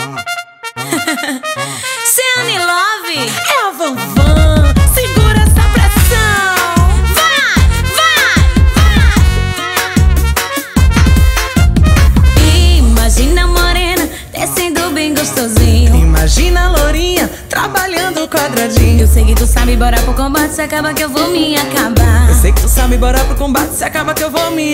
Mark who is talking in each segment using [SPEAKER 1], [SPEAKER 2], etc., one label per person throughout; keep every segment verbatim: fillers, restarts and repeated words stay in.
[SPEAKER 1] Ciane Love é a Van Van. Segura essa pressão. Vai, vai, vai. Imagina a morena descendo bem gostosinho.
[SPEAKER 2] Imagina a lourinha trabalhando quadradinho.
[SPEAKER 1] Eu sei que tu sabe, bora pro combate, se acaba que eu vou me acabar.
[SPEAKER 2] Eu sei que tu sabe, bora pro combate, se acaba que eu vou me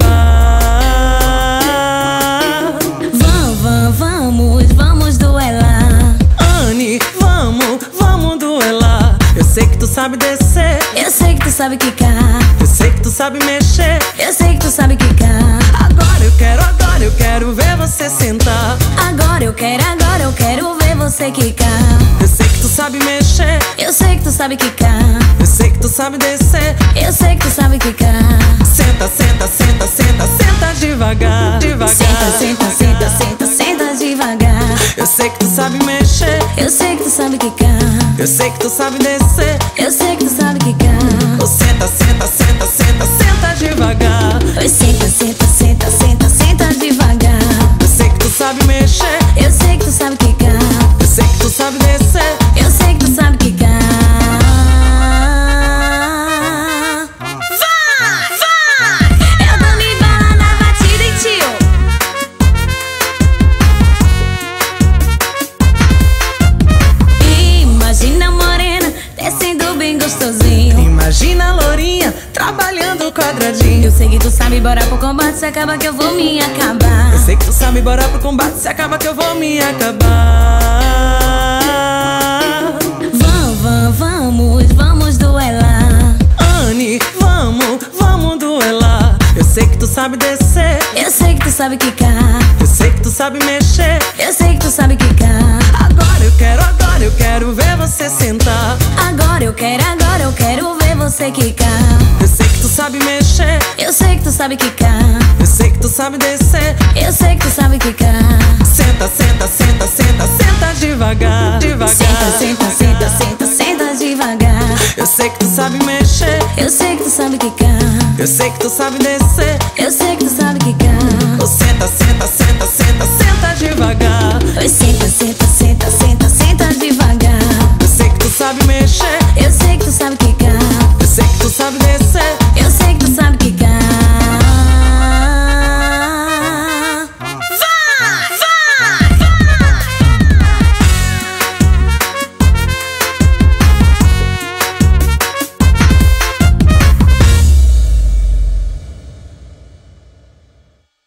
[SPEAKER 2] acabar.
[SPEAKER 1] Vamos, vamos, vamos, vamos duelar.
[SPEAKER 2] Anne, vamos, vamos duelar. Eu sei que tu sabe descer,
[SPEAKER 1] Eu sei que tu sabe quicar.
[SPEAKER 2] eu sei que tu sabe mexer.
[SPEAKER 1] Eu sei que tu sabe quicar.
[SPEAKER 2] Agora eu quero, agora eu quero ver você sentar.
[SPEAKER 1] Agora eu quero, agora eu quero ver você quicar.
[SPEAKER 2] Eu sei que tu sabe mexer,
[SPEAKER 1] Eu sei que tu sabe quicar.
[SPEAKER 2] eu sei que tu sabe descer.
[SPEAKER 1] Eu sei que tu sabe quicar.
[SPEAKER 2] Senta, senta, senta, senta, senta devagar, devagar.
[SPEAKER 1] Senta, senta, senta, senta, senta devagar.
[SPEAKER 2] Eu sei que tu sabe mexer,
[SPEAKER 1] Eu sei que tu sabe quicar.
[SPEAKER 2] eu sei que tu sabe descer.
[SPEAKER 1] Eu sei que tu sabe quicar.
[SPEAKER 2] Oh, senta, senta, senta, senta, senta devagar.
[SPEAKER 1] Oi, senta, senta, senta, senta, senta devagar.
[SPEAKER 2] Eu sei que tu sabe mexer,
[SPEAKER 1] Eu sei que tu sabe quicar.
[SPEAKER 2] eu sei que tu sabe descer.
[SPEAKER 1] Eu sei que tu sabe quicar. Vai, vai. Eu vou me balar na batida, hein, tio. Imagina a morena descendo bem gostosinho.
[SPEAKER 2] Imagina a lourinha trabalhando quadradinho.
[SPEAKER 1] Eu sei que tu sabe, bora pro combate, se acaba que eu vou me acabar.
[SPEAKER 2] Eu sei que tu sabe, bora pro combate, se acaba que eu vou me acabar.
[SPEAKER 1] Vamos, vamos, vamos, vamos duelar.
[SPEAKER 2] Anne, vamos, vamos duelar. Eu sei que tu sabe descer,
[SPEAKER 1] Eu sei que tu sabe quicar.
[SPEAKER 2] eu sei que tu sabe mexer.
[SPEAKER 1] Eu sei que tu sabe quicar.
[SPEAKER 2] Agora eu quero, agora eu quero ver você sentar.
[SPEAKER 1] Agora eu quero, agora eu quero ver você quicar.
[SPEAKER 2] Eu sei que tu sabe mexer,
[SPEAKER 1] Eu sei que tu sabe quicar.
[SPEAKER 2] eu sei que tu sabe descer.
[SPEAKER 1] Eu sei que tu sabe quicar.
[SPEAKER 2] Senta, senta, senta, senta, senta devagar, devagar.
[SPEAKER 1] Senta, senta, senta, senta, senta devagar.
[SPEAKER 2] Eu sei que tu sabe mexer,
[SPEAKER 1] Eu sei que tu sabe quicar.
[SPEAKER 2] eu sei que tu sabe descer.
[SPEAKER 1] Eu sei que tu sabe quicar.